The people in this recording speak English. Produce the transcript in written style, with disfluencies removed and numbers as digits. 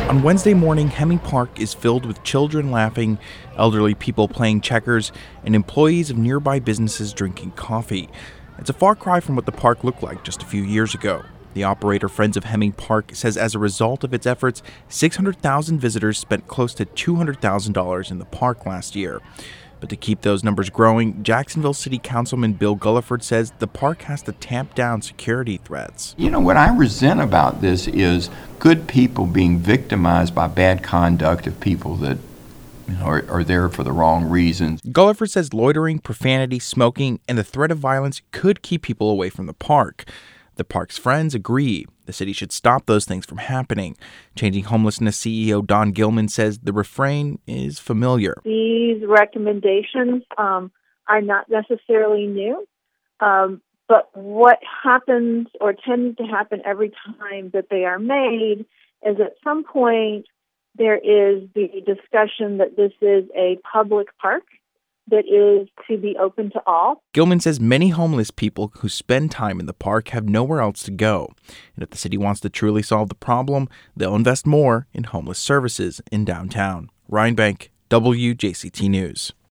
On Wednesday morning, Hemming Park is filled with children laughing, elderly people playing checkers, and employees of nearby businesses drinking coffee. It's a far cry from what the park looked like just a few years ago. The operator, Friends of Hemming Park, says as a result of its efforts, 600,000 visitors spent close to $200,000 in the park last year. But to keep those numbers growing, Jacksonville City Councilman Bill Gulliford says the park has to tamp down security threats. What I resent about this is good people being victimized by bad conduct of people that are there for the wrong reasons. Gulliford says loitering, profanity, smoking, and the threat of violence could keep people away from the park. The park's friends agree. The city should stop those things from happening. Changing Homelessness CEO Don Gilman says the refrain is familiar. These recommendations are not necessarily new, but what happens or tends to happen every time that they are made is at some point there is the discussion that this is a public park that is to be open to all. Gilman says many homeless people who spend time in the park have nowhere else to go. And if the city wants to truly solve the problem, they'll invest more in homeless services in downtown. Ryan Bank, WJCT News.